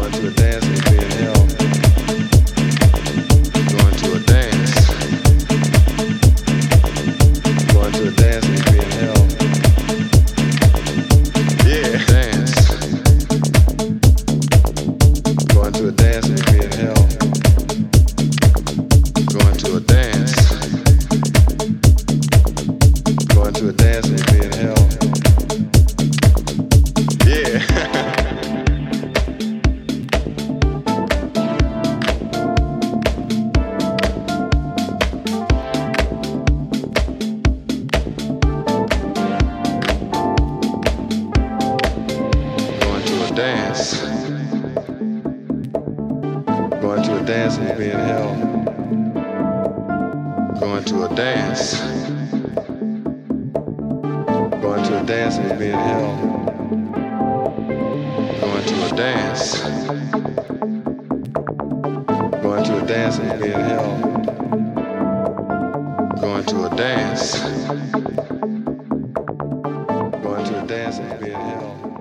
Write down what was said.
dance and be in hell. Going to a dance. Going to a dance and be in hell. Going to a dance. Going to a dance and be in hell. Going to a dance. Going to a dance and be in hell.